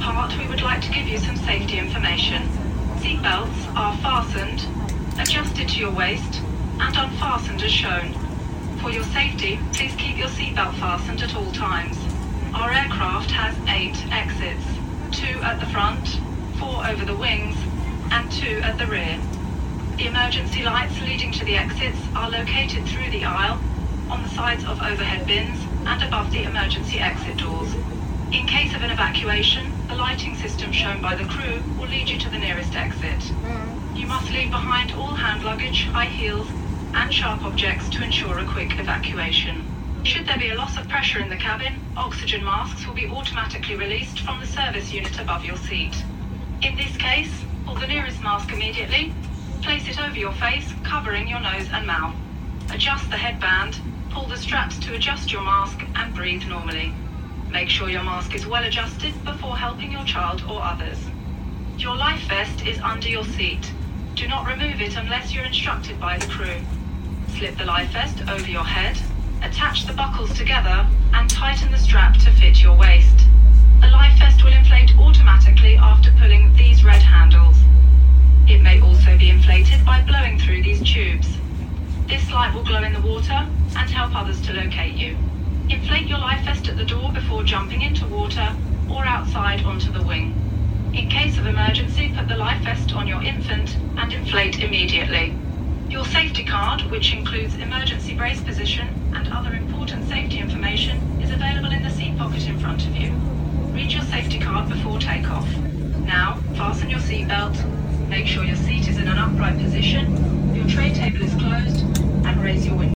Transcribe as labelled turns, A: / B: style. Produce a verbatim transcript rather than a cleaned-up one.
A: part, we would like to give you some safety information. Seatbelts are fastened, adjusted to your waist, and unfastened as shown. For your safety, please keep your seatbelt fastened at all times. Our aircraft has eight exits, two at the front, four over the wings, and two at the rear. The emergency lights leading to the exits are located through the aisle, on the sides of overhead bins, and above the emergency exit doors. In case of an evacuation, the lighting system shown by the crew will lead you to the nearest exit. You must leave behind all hand luggage, high heels, and sharp objects to ensure a quick evacuation. Should there be a loss of pressure in the cabin, oxygen masks will be automatically released from the service unit above your seat. In this case, pull the nearest mask immediately, place it over your face, covering your nose and mouth. Adjust the headband, pull the straps to adjust your mask, and breathe normally. Make sure your mask is well adjusted before helping your child or others. Your life vest is under your seat. Do not remove it unless you're instructed by the crew. Slip the life vest over your head, attach the buckles together, and tighten the strap to fit your waist. The life vest will inflate automatically after pulling these red handles. It may also be inflated by blowing through these tubes. This light will glow in the water and help others to locate you. Inflate your life vest at the door before jumping into water or outside onto the wing. In case of emergency, put the life vest on your infant and inflate immediately. Your safety card, which includes emergency brace position and other important safety information, is available in the seat pocket in front of you. Read your safety card before takeoff. Now, fasten your seatbelt, make sure your seat is in an upright position, your tray table is closed, and raise your window.